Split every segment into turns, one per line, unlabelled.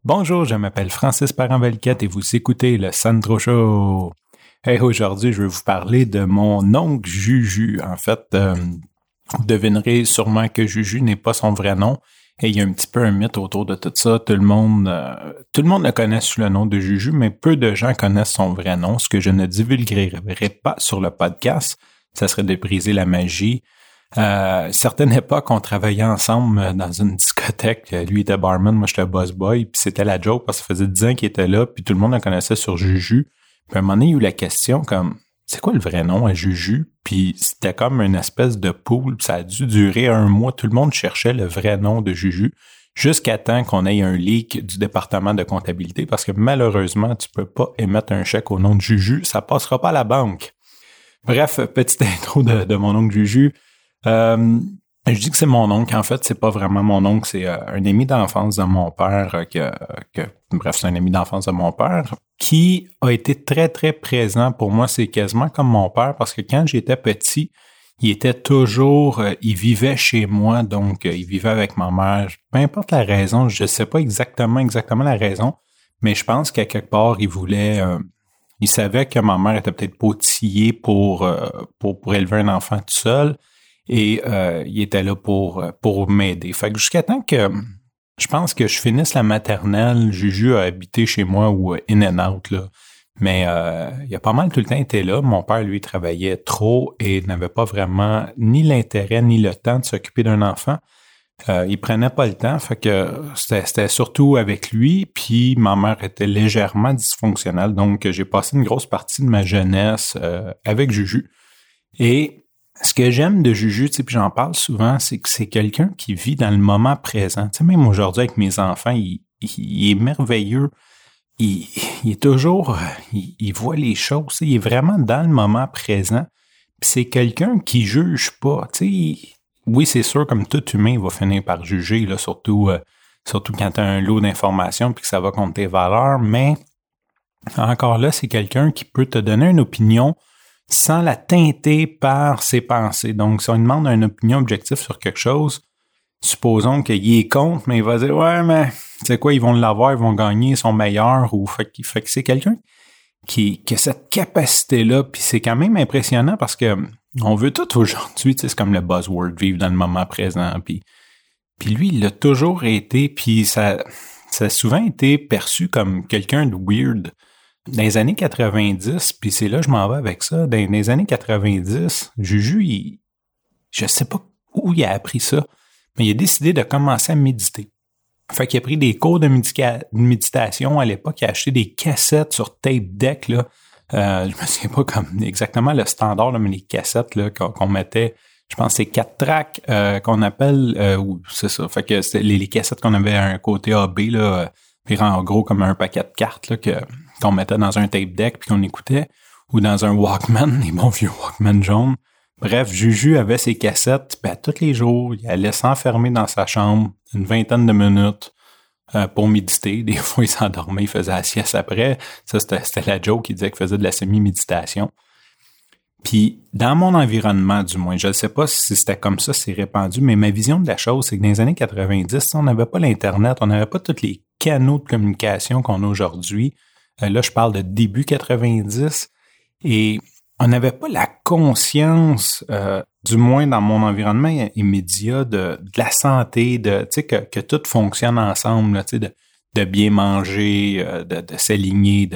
Bonjour, je m'appelle Francis Parent-Valquette et vous écoutez le Sandro Show. Hey, aujourd'hui, je vais vous parler de mon oncle Juju. En fait, vous devinerez sûrement que Juju n'est pas son vrai nom. Et il y a un petit peu un mythe autour de tout ça. Tout le monde le connaît sous le nom de Juju, mais peu de gens connaissent son vrai nom. Ce que je ne divulguerai pas sur le podcast, ça serait de briser la magie. Certaines époques, on travaillait ensemble dans une discothèque. Lui était barman, moi j'étais boss boy, puis c'était la joke parce que ça faisait 10 ans qu'il était là, puis tout le monde le connaissait sur Juju. Puis à un moment donné, il y a eu la question comme, c'est quoi le vrai nom à Juju? Puis c'était comme une espèce de pool, puis ça a dû durer 1 mois. Tout le monde cherchait le vrai nom de Juju, jusqu'à temps qu'on ait un leak du département de comptabilité, parce que malheureusement, tu peux pas émettre un chèque au nom de Juju, ça passera pas à la banque. Bref, petite intro de mon oncle Juju. Je dis que c'est mon oncle. En fait, c'est pas vraiment mon oncle, c'est un ami d'enfance de mon père bref, c'est un ami d'enfance de mon père qui a été très, très présent pour moi. C'est quasiment comme mon père parce que quand j'étais petit, il était toujours, il vivait chez moi, donc il vivait avec ma mère. Peu importe la raison, je sais pas exactement la raison, mais je pense qu'à quelque part, il savait que ma mère était peut-être pas outillée pour élever un enfant tout seul. Et il était là pour m'aider. Fait que jusqu'à temps que je pense que je finisse la maternelle, Juju a habité chez moi ou in and out, là. Mais il a pas mal tout le temps été là. Mon père, lui, travaillait trop et n'avait pas vraiment ni l'intérêt ni le temps de s'occuper d'un enfant. Il prenait pas le temps, fait que c'était surtout avec lui, puis ma mère était légèrement dysfonctionnelle, donc j'ai passé une grosse partie de ma jeunesse avec Juju. Et ce que j'aime de Juju, tu sais, puis j'en parle souvent, c'est que c'est quelqu'un qui vit dans le moment présent. Tu sais, même aujourd'hui avec mes enfants, il est merveilleux. Il est toujours, il voit les choses. Il est vraiment dans le moment présent. Puis c'est quelqu'un qui juge pas. Tu sais, oui, c'est sûr, comme tout humain, il va finir par juger, là, surtout quand tu as un lot d'informations puis que ça va contre tes valeurs. Mais encore là, c'est quelqu'un qui peut te donner une opinion sans la teinter par ses pensées. Donc, si on lui demande une opinion objective sur quelque chose, supposons qu'il est contre, mais il va dire « Ouais, mais tu sais quoi, ils vont l'avoir, ils vont gagner, ils sont meilleurs. » Ou fait que c'est quelqu'un qui a cette capacité-là, puis c'est quand même impressionnant parce que on veut tout aujourd'hui, tu sais, c'est comme le buzzword, vivre dans le moment présent, puis lui, il l'a toujours été, puis ça a souvent été perçu comme quelqu'un de weird. Dans les années 90, puis c'est là que je m'en vais avec ça, dans les années 90, Juju, je sais pas où il a appris ça, mais il a décidé de commencer à méditer. Fait qu'il a pris des cours de méditation à l'époque, il a acheté des cassettes sur tape deck, là. Je me souviens pas comme exactement le standard, là, mais les cassettes là, qu'on mettait, je pense que c'est 4 tracks qu'on appelle, c'est ça, fait que c'était les cassettes qu'on avait à un côté AB, là, puis en gros comme un paquet de cartes là, qu'on mettait dans un tape deck puis qu'on écoutait, ou dans un Walkman, les bons vieux Walkman jaunes. Bref, Juju avait ses cassettes, puis à tous les jours, il allait s'enfermer dans sa chambre une 20aine de minutes pour méditer. Des fois, il s'endormait, il faisait la sieste après. Ça, c'était la joke, il disait qu'il faisait de la semi-méditation. Puis, dans mon environnement, du moins, je ne sais pas si c'était comme ça, c'est répandu, mais ma vision de la chose, c'est que dans les années 90, on n'avait pas l'Internet, on n'avait pas tous les canaux de communication qu'on a aujourd'hui. Là, je parle de début 90, et on n'avait pas la conscience, du moins dans mon environnement immédiat, de la santé, tu sais, que tout fonctionne ensemble, là, tu sais, de bien manger, de s'aligner,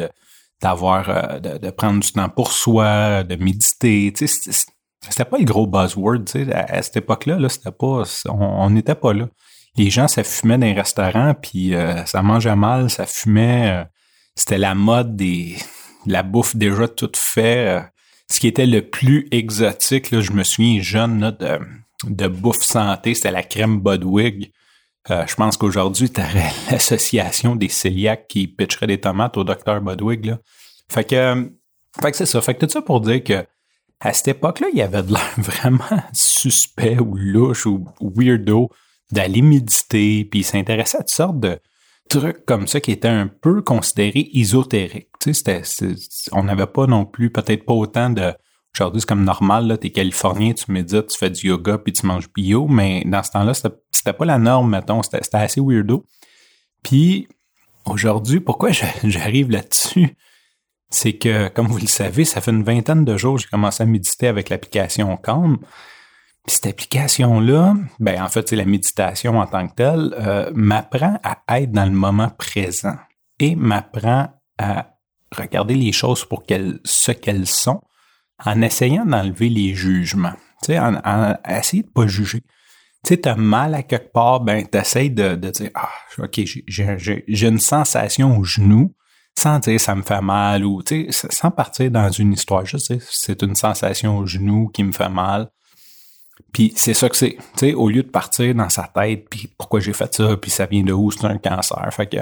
de prendre du temps pour soi, de méditer, tu sais, c'était pas le gros buzzword, tu sais, à cette époque-là, là, c'était pas, on n'était pas là. Les gens, ça fumait dans les restaurants, puis ça mangeait mal, ça fumait, c'était la mode la bouffe déjà toute faite. Ce qui était le plus exotique, là, je me souviens jeune là, de bouffe santé, c'était la crème Budwig. Je pense qu'aujourd'hui, tu aurais l'association des cœliaques qui pitcherait des tomates au docteur Budwig. Là. Fait que c'est ça. Fait que tout ça pour dire que à cette époque-là, il y avait de l'air vraiment suspect ou louche ou weirdo d'aller méditer, puis il s'intéressait à toutes sortes de trucs comme ça qui étaient un peu considérés ésotériques. Tu sais, on n'avait pas non plus, peut-être pas autant de... Aujourd'hui, c'est comme normal, là, t'es californien, tu médites, tu fais du yoga, puis tu manges bio, mais dans ce temps-là, c'était pas la norme, mettons, c'était assez weirdo. Puis, aujourd'hui, pourquoi j'arrive là-dessus? C'est que, comme vous le savez, ça fait une 20aine de jours que j'ai commencé à méditer avec l'application Calm. Puis cette application-là, ben en fait, c'est la méditation en tant que telle, m'apprend à être dans le moment présent et m'apprend à regarder les choses pour ce qu'elles sont en essayant d'enlever les jugements. Tu sais, en essayer de pas juger. Tu sais, t'as mal à quelque part, ben t'essayes de dire OK, j'ai une sensation au genou, sans dire ça me fait mal ou tu sais, sans partir dans une histoire, juste dire c'est une sensation au genou qui me fait mal. Puis c'est ça que c'est. Tu sais, au lieu de partir dans sa tête, puis pourquoi j'ai fait ça, puis ça vient de où, c'est un cancer.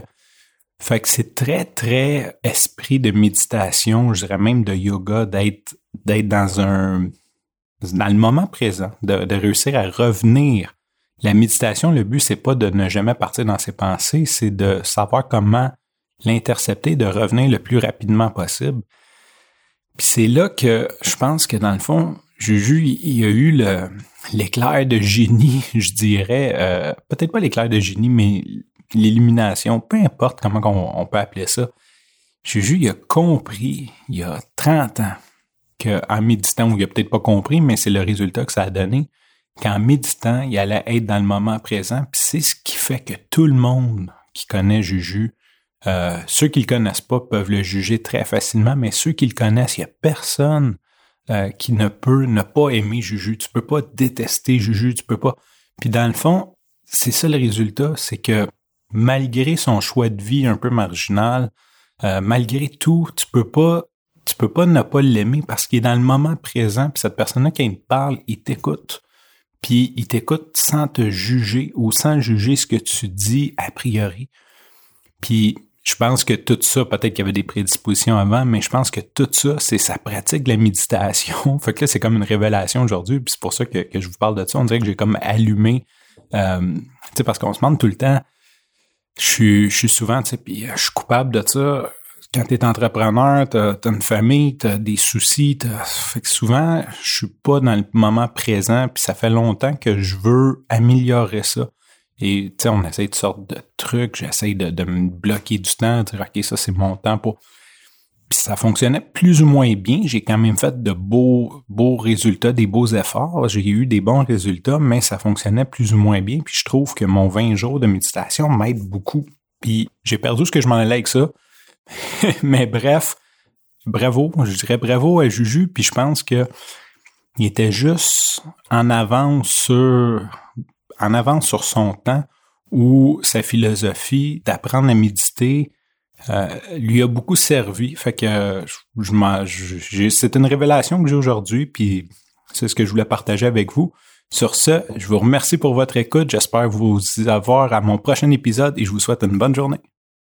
Fait que c'est très, très esprit de méditation, je dirais même de yoga, d'être dans le moment présent, de réussir à revenir. La méditation, le but, c'est pas de ne jamais partir dans ses pensées, c'est de savoir comment l'intercepter, de revenir le plus rapidement possible. Puis c'est là que je pense que dans le fond, Juju, il y a eu l'éclair de génie, je dirais, peut-être pas l'éclair de génie, mais l'illumination, peu importe comment on peut appeler ça. Juju, il a compris, il y a 30 ans, qu'en méditant, ou il a peut-être pas compris, mais c'est le résultat que ça a donné, qu'en méditant, il allait être dans le moment présent, puis c'est ce qui fait que tout le monde qui connaît Juju, ceux qui le connaissent pas peuvent le juger très facilement, mais ceux qui le connaissent, il y a personne qui ne peut ne pas aimer Juju. Tu peux pas détester Juju, tu peux pas. Puis dans le fond, c'est ça le résultat, c'est que malgré son choix de vie un peu marginal, malgré tout, tu peux pas ne pas l'aimer parce qu'il est dans le moment présent, puis cette personne-là, quand il te parle, il t'écoute. Puis il t'écoute sans te juger ou sans juger ce que tu dis a priori. Puis je pense que tout ça, peut-être qu'il y avait des prédispositions avant, mais je pense que tout ça, c'est sa pratique de la méditation. Fait que là, c'est comme une révélation aujourd'hui, puis c'est pour ça que je vous parle de ça. On dirait que j'ai comme allumé, tu sais, parce qu'on se demande tout le temps, je suis souvent, tu sais, puis je suis coupable de ça. Quand t'es entrepreneur, t'as une famille, t'as des soucis, fait que souvent, je suis pas dans le moment présent, puis ça fait longtemps que je veux améliorer ça. Et tu sais, on essaye toutes sortes de trucs, j'essaye de me bloquer du temps, de dire OK, ça c'est mon temps pour. Puis ça fonctionnait plus ou moins bien. J'ai quand même fait de beaux résultats, des beaux efforts. J'ai eu des bons résultats, mais ça fonctionnait plus ou moins bien. Puis je trouve que mon 20 jours de méditation m'aide beaucoup. Puis j'ai perdu ce que je m'en allais avec ça. Mais bref, bravo, je dirais bravo à Juju. Puis je pense que il était juste en avance sur son temps, où sa philosophie d'apprendre à méditer lui a beaucoup servi. Fait que c'est une révélation que j'ai aujourd'hui, puis c'est ce que je voulais partager avec vous. Sur ce, je vous remercie pour votre écoute. J'espère vous avoir à mon prochain épisode et je vous souhaite une bonne journée.